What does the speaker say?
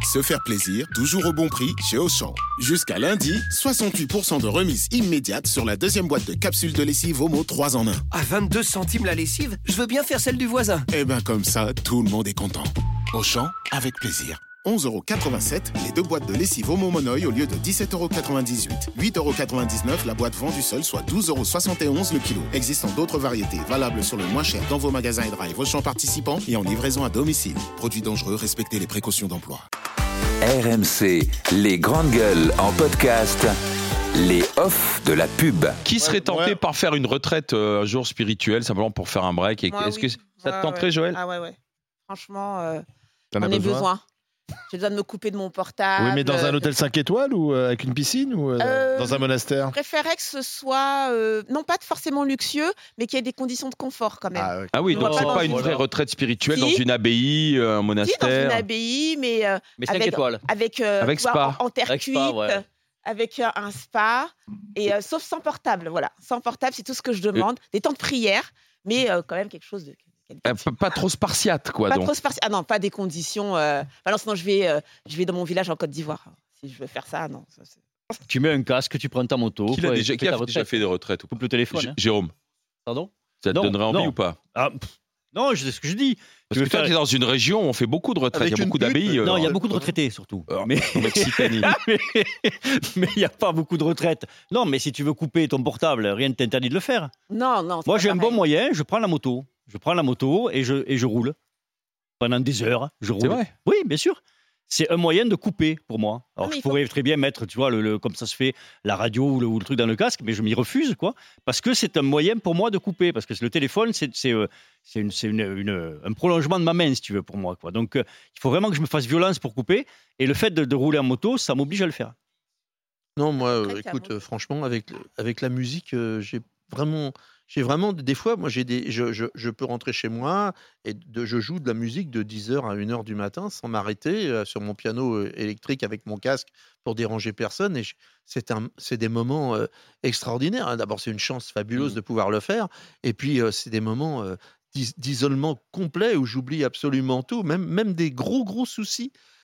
Se faire plaisir, toujours au bon prix chez Auchan. Jusqu'à lundi, 68% de remise immédiate sur la deuxième boîte de capsules de lessive Omo 3 en 1. À 22 centimes la lessive, je veux bien faire celle du voisin. Et ben comme ça, tout le monde est content. Auchan, avec plaisir. 11,87 €, les 2 boîtes de lessive Omo Monoï au lieu de 17,98 €. 8,99 € la boîte vendue seule, soit 12,71 € le kilo. Existant d'autres variétés, valables sur le moins cher dans vos magasins et drive Auchan participants et en livraison à domicile. Produits dangereux, respectez les précautions d'emploi. RMC, les grandes gueules en podcast, les off de la pub. Qui serait tenté par faire une retraite un jour spirituelle, simplement pour faire un break? Est-ce que ça te tenterait, Joël? Ah ouais. Franchement, j'en ai besoin. J'ai besoin de me couper de mon portable. Oui, mais dans un hôtel 5 étoiles ou avec une piscine ou dans un monastère? Je préférerais que ce soit, non pas forcément luxueux, mais qu'il y ait des conditions de confort quand même. Ah oui, donc c'est pas une vraie retraite spirituelle dans une abbaye, un monastère. Dans une abbaye, mais 5 étoiles. Avec spa. En terre cuite, ouais. avec un spa, et sauf sans portable. Voilà, sans portable, c'est tout ce que je demande. Des temps de prière, mais quand même quelque chose de... Pas trop spartiate, quoi. Pas trop spartiate. Ah non, pas des conditions. Non, sinon je vais dans mon village en Côte d'Ivoire. Si je veux faire ça, non. Tu mets un casque, tu prends ta moto. Qui a déjà fait des retraites? Coupe le téléphone. Jérôme. Pardon? Ça te donnerait envie ou pas? Non, c'est ce que je dis. Parce que toi, tu es dans une région où on fait beaucoup de retraites. Il y a beaucoup d'abbayes. Non, il y a beaucoup de retraités, surtout. Mais en Mexique. Mais il n'y a pas beaucoup de retraites. Non, mais si tu veux couper ton portable, rien ne t'interdit de le faire. Non. Moi, j'ai un bon moyen, je prends la moto. Je prends la moto et je roule. Pendant des heures, je roule. C'est vrai? Oui, bien sûr. C'est un moyen de couper pour moi. Alors, je pourrais très bien mettre, tu vois, comme ça se fait, la radio ou le truc dans le casque, mais je m'y refuse, quoi. Parce que c'est un moyen pour moi de couper. Parce que le téléphone, c'est un prolongement de ma main, si tu veux, pour moi, quoi. Donc, il faut vraiment que je me fasse violence pour couper. Et le fait de rouler en moto, ça m'oblige à le faire. Non, moi, écoute, franchement, avec la musique, j'ai vraiment des fois, moi, je peux rentrer chez moi et je joue de la musique de 10h à 1h du matin sans m'arrêter sur mon piano électrique avec mon casque pour déranger personne. Et c'est des moments extraordinaires. D'abord, c'est une chance fabuleuse de pouvoir le faire. Et puis, c'est des moments d'isolement complet où j'oublie absolument tout, même des gros soucis.